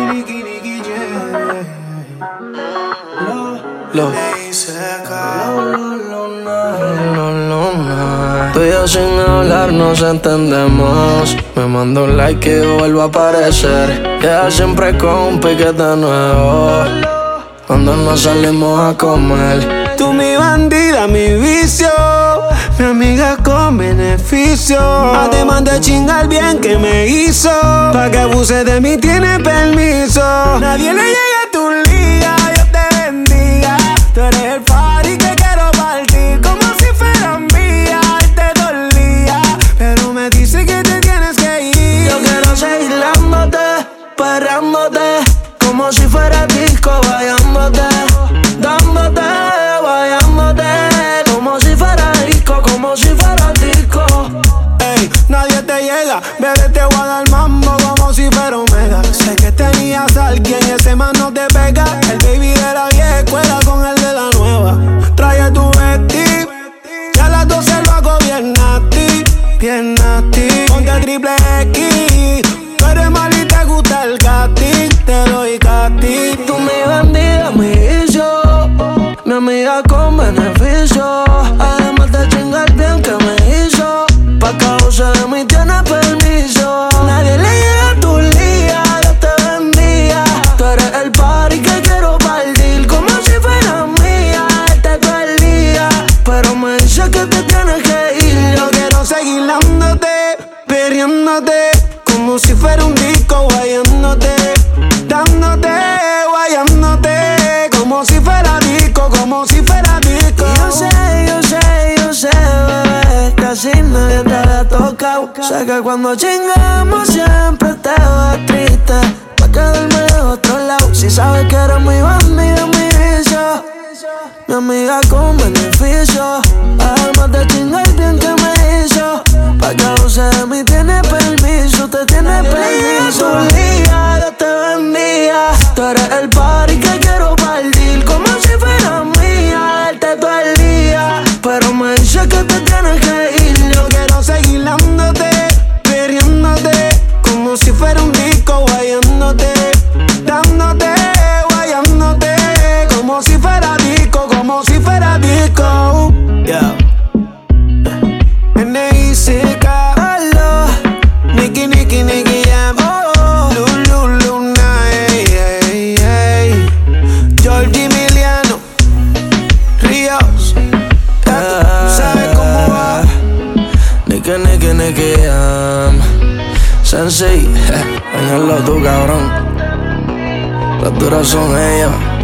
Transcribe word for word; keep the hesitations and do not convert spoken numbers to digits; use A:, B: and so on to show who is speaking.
A: Nicky, Nicky, yeah.
B: Lo. Tú y yo sin hablar nos entendemos. Me manda un like que yo vuelvo a aparecer. Queda siempre con un piquete nuevo cuando nos salimos a comer.
A: Tú mi bandida, mi vicio, mi amiga con beneficio. Además de chingar bien que me hizo, pa' que abuse de mí tiene permiso. Nadie le llega a tu liga, Dios te bendiga. Tú eres el party que quiero partir como si fuera mía. Y te dolía, pero me dice que te tienes que ir.
B: Yo quiero seguir dándote, perreándote, como si fuera disco, vayándote, dándote, vayándote, como si fuera disco, como si fuera disco.
A: Ey, nadie te llega, bebé, te voy a dar mambo como si fuera Omega. Sé que tenías a alguien y ese man no te pega. El baby de la vieja escuela con el de la nueva. Trae tu vestir, y a las doce lo hago bien nasty, bien nasty. Ponte triple X, tú eres mal y te gusta el casting, te doy casting.
B: Tú mi bandida, mi vicio, mi amiga con beneficio. Además de chingar bien que me hizo, pa' causa de mí tiene permiso. Nadie le llega a tu liga, Dios te bendiga. Tú eres el party que quiero partir como si fuera mía. Este todo el día, pero me dice que te tienes que ir.
A: Yo quiero seguir dándote, perreándote, como si fuera un disco, guayándote, dándote, guayándote, como si fuera disco, como si fuera disco.
B: Yo sé, yo sé, yo sé, bebé, casi nadie te había tocado. Sé que cuando chingamos siempre te vas triste, pa' quedarme de otro lado. Si sabes que eres mi bandida, mi vicio, mi amiga con beneficio. Además de chingar bien que me hizo, pa' que abuse de mí tiene permiso, te tiene permiso. Tu liga, Dios te bendiga. Tú eres el party que quiero partir como si fuera mía. Darte todo el día, pero me dice que te tienes que ir.
A: Yo quiero seguir dándote, perreándote, como si fuera un disco, guayándote, dándote, guayándote, como si fuera disco, como si fuera disco. Yeah. N I C K,
B: Hello,
A: Nicky, Nicky, Nicky, yeah. Oh, Lulu, Luna, ey, ey, ey. Georgie Emiliano, Ríos, ya tú sabes cómo va.
B: Nicky, Nicky, Nicky, um, Sensei, dañalo tú, cabrón. Los duros son ellos.